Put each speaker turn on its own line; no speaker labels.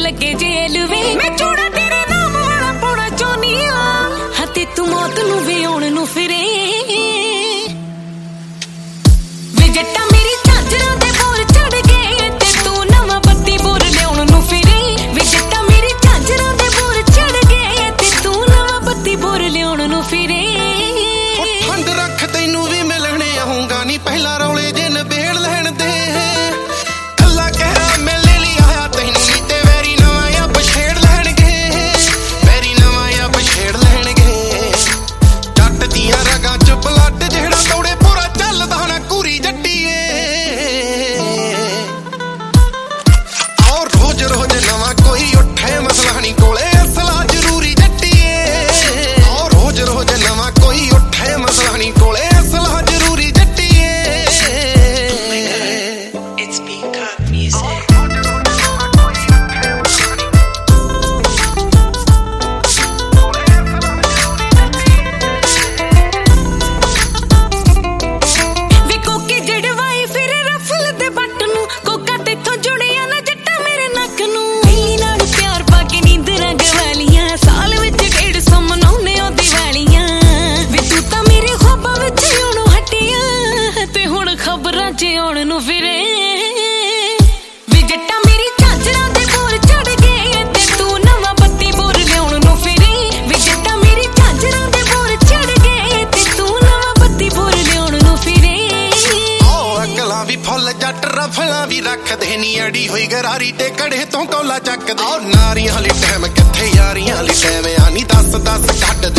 लगे जेल वे मैं चूड़ा तेरे नाम वाला पाउणा चाहुंदी आ हते तू मौत नूं वे आउण नूं फिरे वे जट्टा मेरी झांजरां दे बोर चढ़ गए ते तू नवां बत्ती बोर लिआउण नूं फिरे वे जट्टा मेरी झांजरां दे बोर चढ़ गए ते तू नवां बत्ती बोर लिआउण नूं फिरे
ठंड रख तैनू भी मिलने आऊंगा नी पहला रौले जे नबेड़ लैण दे कल्ला कहरा मैं ले लिया आया तैनू नी ते वैरी नवां या बछेड़ लैणगे वैरी नवां या बछेड़ लैणगे जट दियां रगां च ब्लड जेड़ा दौड़े पूरा चलदा ना कुरी जट्टीए और रोज रोज नवां कोई उठे मसला नी कोले असला जरूरी जट्टीए और रोज रोज नवां कोई उठे मसला नी कोले असला जरूरी जट्टीए
It's Peacock Music.
वे कोके जड़वाई फिर रफल दे बट नूं कोका तेथों जुड़िया ना जट्टा मेरे नक नूं मेरी नाल प्यार पा के नींदरां गवालियां साल विच 150 मनाउने ओ दिवालियां वे तू तां मेरे ख्वाबां विच आउणों हटिया ते हुण खबरां च आउण नूं फिरे वे जट्टा मेरी झांजरां दे बोर चढ़ गए ते तू नवां बत्ती बोर लिआउण नूं फिरे वे जट्टा मेरी झांजरां दे बोर चढ़ गए ते तू नवां बत्ती बोर लिआउण नूं फिरे
अकलां भी फुल जट रफलां भी रखदे नी अड़ी होई गरारी ते कड़े तो कौला चकदे नारियां ली टैम किथे यारियां ली टैम आनी 10 कट